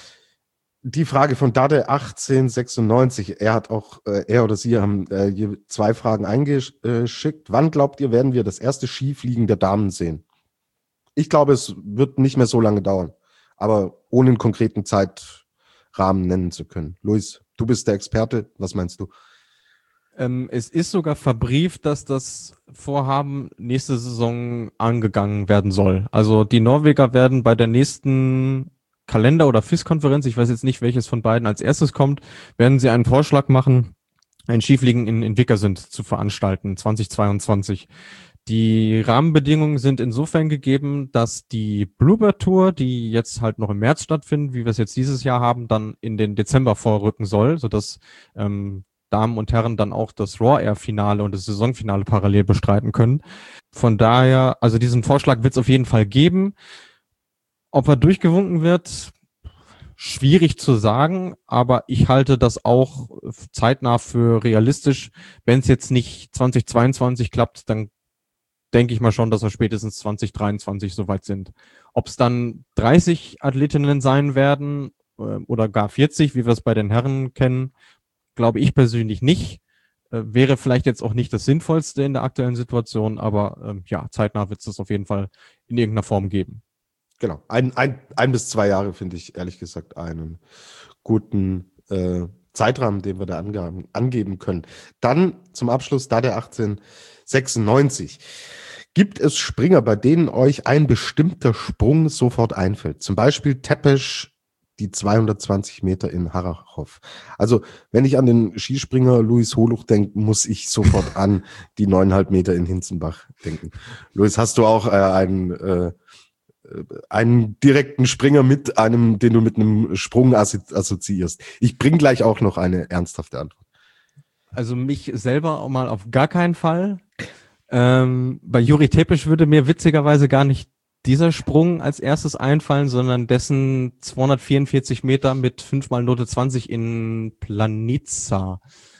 die Frage von Dade achtzehnhundertsechsundneunzig. Er hat auch, äh, er oder sie haben äh, hier zwei Fragen eingeschickt. Wann glaubt ihr, werden wir das erste Skifliegen der Damen sehen? Ich glaube, es wird nicht mehr so lange dauern, aber ohne einen konkreten Zeitrahmen nennen zu können. Luis, du bist der Experte. Was meinst du? Ähm, es ist sogar verbrieft, dass das Vorhaben nächste Saison angegangen werden soll. Also die Norweger werden bei der nächsten Kalender- oder F I S-Konferenz, ich weiß jetzt nicht, welches von beiden als erstes kommt, werden sie einen Vorschlag machen, ein Skifliegen in, in Vikersund zu veranstalten, zweitausendzweiundzwanzig. Die Rahmenbedingungen sind insofern gegeben, dass die Bluebird Tour, die jetzt halt noch im März stattfindet, wie wir es jetzt dieses Jahr haben, dann in den Dezember vorrücken soll, sodass ähm, Damen und Herren dann auch das Raw Air Finale und das Saisonfinale parallel bestreiten können. Von daher, also diesen Vorschlag wird es auf jeden Fall geben. Ob er durchgewunken wird, schwierig zu sagen, aber ich halte das auch zeitnah für realistisch. Wenn es jetzt nicht zweitausendzweiundzwanzig klappt, dann denke ich mal schon, dass wir spätestens zweitausenddreiundzwanzig soweit sind. Ob es dann dreißig Athletinnen sein werden äh, oder gar vierzig, wie wir es bei den Herren kennen, glaube ich persönlich nicht. Äh, wäre vielleicht jetzt auch nicht das Sinnvollste in der aktuellen Situation, aber äh, ja, zeitnah wird es das auf jeden Fall in irgendeiner Form geben. Genau, ein, ein, ein bis zwei Jahre finde ich ehrlich gesagt einen guten äh, Zeitrahmen, den wir da ange- angeben können. Dann zum Abschluss da der achtzehnhundertsechsundneunzig. Gibt es Springer, bei denen euch ein bestimmter Sprung sofort einfällt? Zum Beispiel Tepesch, die zweihundertzwanzig Meter in Harrachov. Also wenn ich an den Skispringer Luis Holuch denke, muss ich sofort an die neuneinhalb Meter in Hinzenbach denken. Luis, hast du auch äh, einen, äh, einen direkten Springer mit einem, den du mit einem Sprung assozi- assoziierst? Ich bringe gleich auch noch eine ernsthafte Antwort. Also mich selber auch mal auf gar keinen Fall. Ähm, bei Juri Tepesch würde mir witzigerweise gar nicht dieser Sprung als erstes einfallen, sondern dessen zweihundertvierundvierzig Meter mit fünf mal Note zwanzig in Planica.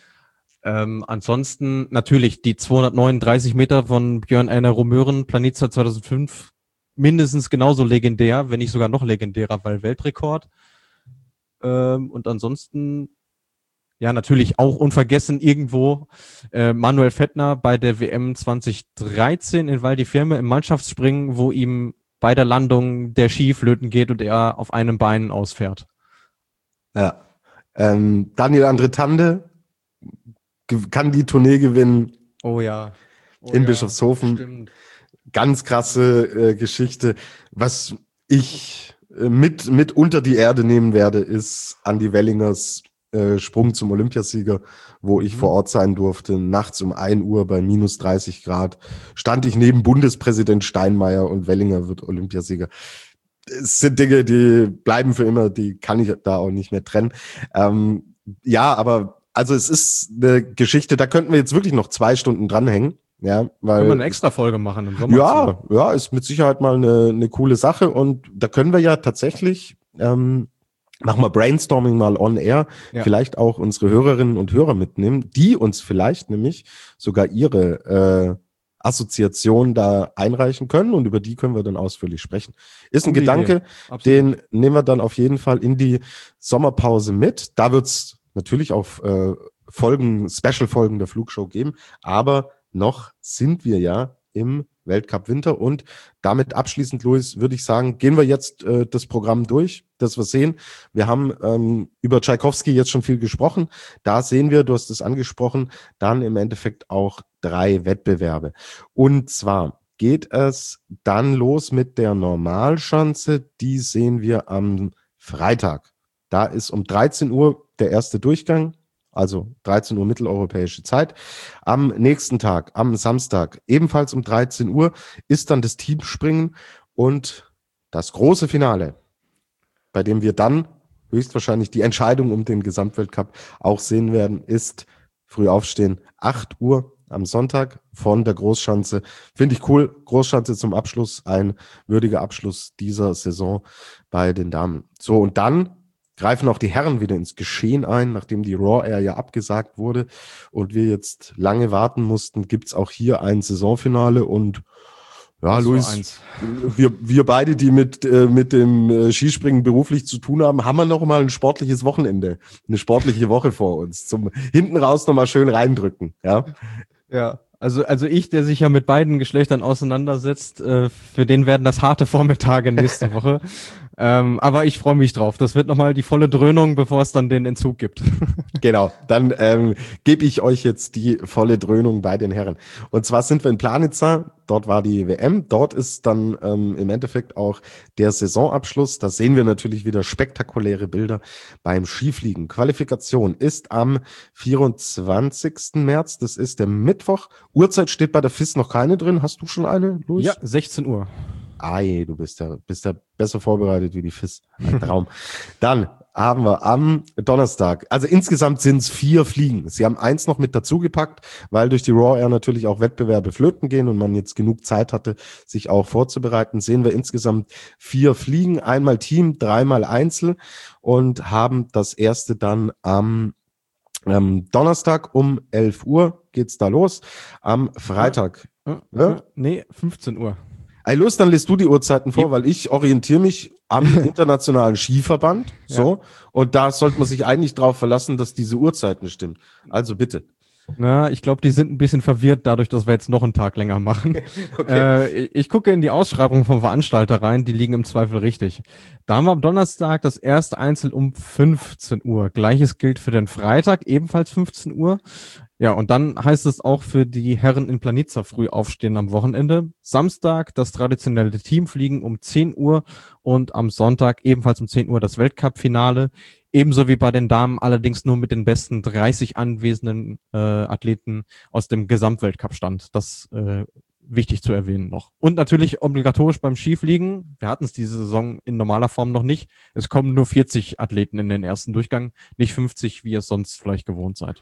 Ähm, ansonsten natürlich die zweihundertneununddreißig Meter von Björn Einar Romören, Planica zweitausendfünf, mindestens genauso legendär, wenn nicht sogar noch legendärer, weil Weltrekord. Ähm, und ansonsten, ja, natürlich auch unvergessen irgendwo äh, Manuel Fettner bei der W M zwanzig dreizehn in Val di Fiemme im Mannschaftsspringen, wo ihm bei der Landung der Ski flöten geht und er auf einem Bein ausfährt. Ja. Ähm, Daniel Andretande ge- kann die Tournee gewinnen Oh ja. Oh in ja, Bischofshofen. stimmt. Ganz krasse äh, Geschichte. Was ich äh, mit, mit unter die Erde nehmen werde, ist Andy Wellingers äh, Sprung zum Olympiasieger, wo ich Mhm. vor Ort sein durfte. Nachts um ein Uhr bei minus dreißig Grad stand ich neben Bundespräsident Steinmeier und Wellinger wird Olympiasieger. Es sind Dinge, die bleiben für immer, die kann ich da auch nicht mehr trennen. Ähm, ja, aber also es ist eine Geschichte, da könnten wir jetzt wirklich noch zwei Stunden dranhängen. Ja, weil Können wir eine extra Folge machen im Sommer? ja, ja, ist mit Sicherheit mal eine, eine coole Sache und da können wir ja tatsächlich, ähm, machen wir Brainstorming mal on air, Ja. vielleicht auch unsere Hörerinnen und Hörer mitnehmen, die uns vielleicht nämlich sogar ihre äh, Assoziation da einreichen können und über die können wir dann ausführlich sprechen. Ist ein Gute Gedanke, Idee. Absolut. den nehmen wir dann auf jeden Fall in die Sommerpause mit. Da wird's natürlich auch äh, Folgen, Special-Folgen der Flugshow geben, aber noch sind wir ja im Weltcup Winter und damit abschließend, Luis, würde ich sagen, gehen wir jetzt äh, das Programm durch, das wir sehen. Wir haben ähm, über Tschaikowski jetzt schon viel gesprochen. Da sehen wir, du hast es angesprochen, dann im Endeffekt auch drei Wettbewerbe. Und zwar geht es dann los mit der Normalschanze. Die sehen wir am Freitag. Da ist um dreizehn Uhr der erste Durchgang. Also dreizehn Uhr mitteleuropäische Zeit. Am nächsten Tag, am Samstag, ebenfalls um dreizehn Uhr, ist dann das Teamspringen und das große Finale, bei dem wir dann höchstwahrscheinlich die Entscheidung um den Gesamtweltcup auch sehen werden, ist früh aufstehen, acht Uhr am Sonntag von der Großschanze. Finde ich cool. Großschanze zum Abschluss, ein würdiger Abschluss dieser Saison bei den Damen. So, und dann greifen auch die Herren wieder ins Geschehen ein, nachdem die Raw Air ja abgesagt wurde und wir jetzt lange warten mussten, gibt's auch hier ein Saisonfinale und ja, Was für Luis, eins. wir, wir beide, die mit, äh, mit dem äh, Skispringen beruflich zu tun haben, haben wir noch mal ein sportliches Wochenende, eine sportliche Woche vor uns, zum hinten raus noch mal schön reindrücken, ja. Ja, also, also ich, der sich ja mit beiden Geschlechtern auseinandersetzt, äh, für den werden das harte Vormittage nächste Woche. ähm, aber ich freue mich drauf. Das wird nochmal die volle Dröhnung, bevor es dann den Entzug gibt. Genau, dann ähm, gebe ich euch jetzt die volle Dröhnung bei den Herren. Und zwar sind wir in Planitza, dort war die W M, dort ist dann ähm, im Endeffekt auch der Saisonabschluss. Da sehen wir natürlich wieder spektakuläre Bilder beim Skifliegen. Qualifikation ist am vierundzwanzigsten März, das ist der Mittwoch. Uhrzeit steht bei der F I S noch keine drin. Hast du schon eine, Luis? Ja, sechzehn Uhr. Ei, du bist ja, bist ja besser vorbereitet wie die F I S. Ein Traum. Dann haben wir am Donnerstag, also insgesamt sind es vier Fliegen. Sie haben eins noch mit dazugepackt, weil durch die Raw Air natürlich auch Wettbewerbe flöten gehen und man jetzt genug Zeit hatte, sich auch vorzubereiten. Sehen wir insgesamt vier Fliegen, einmal Team, dreimal Einzel und haben das erste dann am ähm, Donnerstag um elf Uhr geht's da los. Am Freitag. Äh, Ja? äh, nee, fünfzehn Uhr. Ey, los, dann lässt du die Uhrzeiten vor, weil ich orientiere mich am Internationalen Skiverband. So. Und da sollte man sich eigentlich drauf verlassen, dass diese Uhrzeiten stimmen. Also bitte. Na, ich glaube, die sind ein bisschen verwirrt dadurch, dass wir jetzt noch einen Tag länger machen. Okay. Äh, ich gucke in die Ausschreibung vom Veranstalter rein, die liegen im Zweifel richtig. Da haben wir am Donnerstag das erste Einzel um fünfzehn Uhr. Gleiches gilt für den Freitag, ebenfalls fünfzehn Uhr. Ja, und dann heißt es auch für die Herren in Planica früh aufstehen am Wochenende. Samstag das traditionelle Teamfliegen um zehn Uhr und am Sonntag ebenfalls um zehn Uhr das Weltcup-Finale. Ebenso wie bei den Damen, allerdings nur mit den besten dreißig anwesenden äh, Athleten aus dem Gesamtweltcup-Stand. Das äh, wichtig zu erwähnen noch. Und natürlich obligatorisch beim Skifliegen. Wir hatten es diese Saison in normaler Form noch nicht. Es kommen nur vierzig Athleten in den ersten Durchgang, nicht fünfzig, wie ihr es sonst vielleicht gewohnt seid.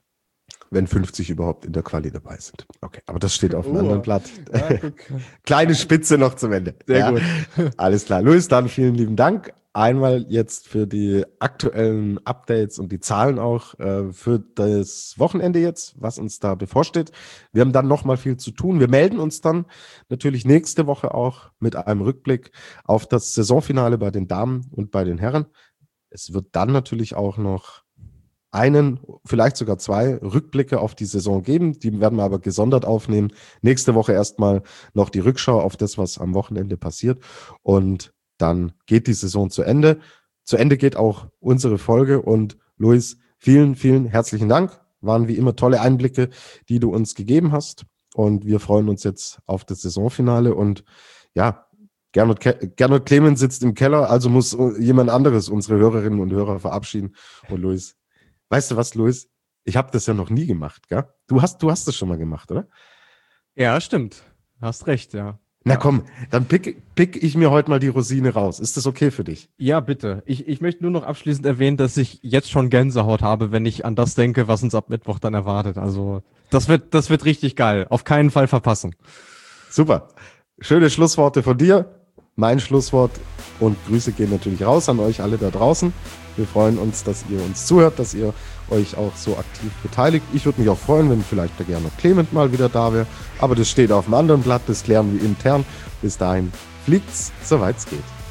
Wenn fünfzig überhaupt in der Quali dabei sind. Okay, aber das steht auf einem Oh. anderen Blatt. Ja, guck. Kleine Spitze noch zum Ende. Sehr Ja. gut. Alles klar. Luis, dann vielen lieben Dank. Einmal jetzt für die aktuellen Updates und die Zahlen auch äh, für das Wochenende jetzt, was uns da bevorsteht. Wir haben dann nochmal viel zu tun. Wir melden uns dann natürlich nächste Woche auch mit einem Rückblick auf das Saisonfinale bei den Damen und bei den Herren. es wird dann natürlich auch noch einen, vielleicht sogar zwei Rückblicke auf die Saison geben. Die werden wir aber gesondert aufnehmen. Nächste Woche erstmal noch die Rückschau auf das, was am Wochenende passiert. Und dann geht die Saison zu Ende. Zu Ende geht auch unsere Folge. Und Luis, vielen, vielen herzlichen Dank. Waren wie immer tolle Einblicke, die du uns gegeben hast. Und wir freuen uns jetzt auf das Saisonfinale. Und ja, Gernot, Ke- Gernot Clemens sitzt im Keller, also muss jemand anderes unsere Hörerinnen und Hörer verabschieden. Und Luis, weißt du was, Luis? Ich habe das ja noch nie gemacht, gell? Du hast, du hast das schon mal gemacht, oder? Ja, stimmt. Hast recht, ja. Na ja. komm, dann pick, pick ich mir heute mal die Rosine raus. Ist das okay für dich? Ja, bitte. Ich, ich möchte nur noch abschließend erwähnen, dass ich jetzt schon Gänsehaut habe, wenn ich an das denke, was uns ab Mittwoch dann erwartet. Also das wird, das wird richtig geil. Auf keinen Fall verpassen. Super. Schöne Schlussworte von dir. Mein Schlusswort und Grüße gehen natürlich raus an euch alle da draußen. Wir freuen uns, dass ihr uns zuhört, dass ihr euch auch so aktiv beteiligt. Ich würde mich auch freuen, wenn vielleicht der Gernot Clement mal wieder da wäre. Aber das steht auf einem anderen Blatt, das klären wir intern. Bis dahin fliegt's, soweit es geht.